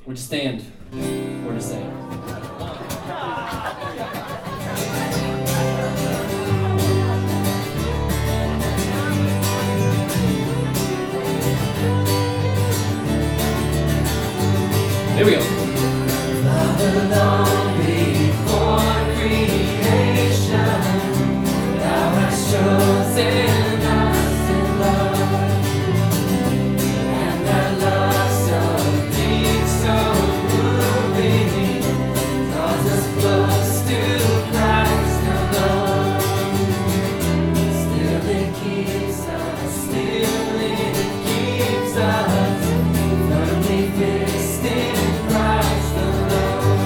Would you stand or to say? There we go. Father, long before creation, thou hast chosen us in love, and that love so deep, so moving, draws us close to Christ alone. Still it keeps us firmly fixed in Christ alone.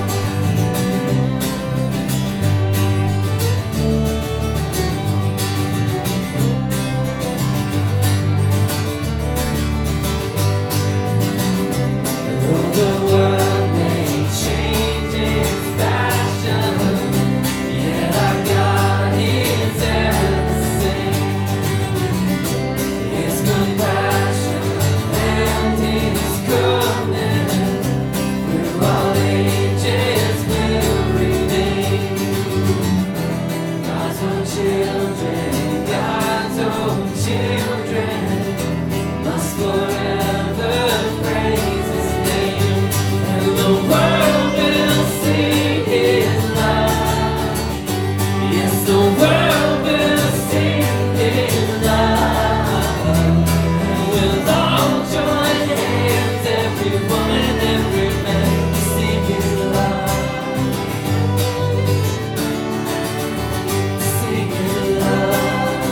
Though the world may change its fashion, yet our God is ever the same. His compassion and His goodness through all ages will remain. God's own children, God's own children must forever praise His name, and the world will sing His love. Yes, the world will sing His love, and with all join hands, every woman, every man, sing His love, sing His love.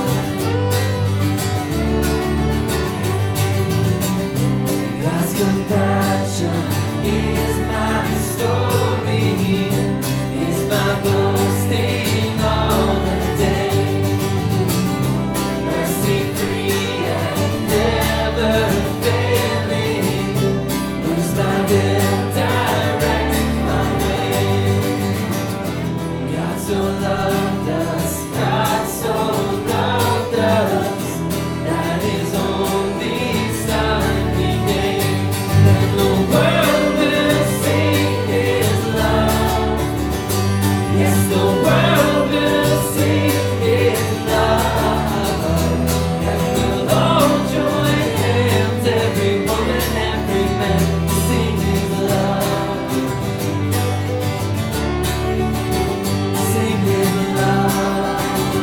God's compassion is my story, is my boasting all the day. Mercy free and never failing, moves my will, directs my way. God so loved us, God so loved us, that His only Son He gave, and the world will sing His love. Yes, the world will sing His love, and with all join hands, every woman, every man, sing His love, sing His love.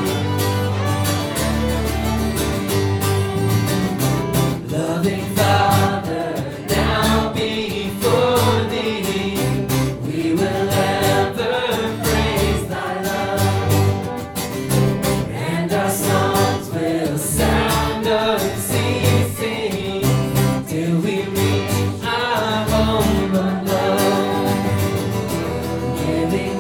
Loving Father, now before Thee, we will ever praise Thy love, and our songs will sound unceasing till we reach our home of love. Giving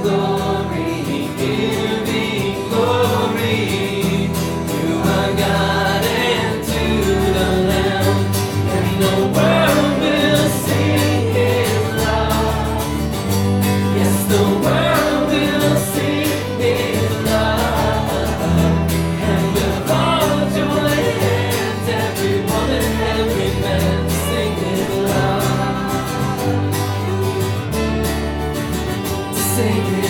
glory to our God and to the Lamb, and the world will sing His love. Yes, the world will sing His love, and with all join hands, every woman, every man, sing His love, sing His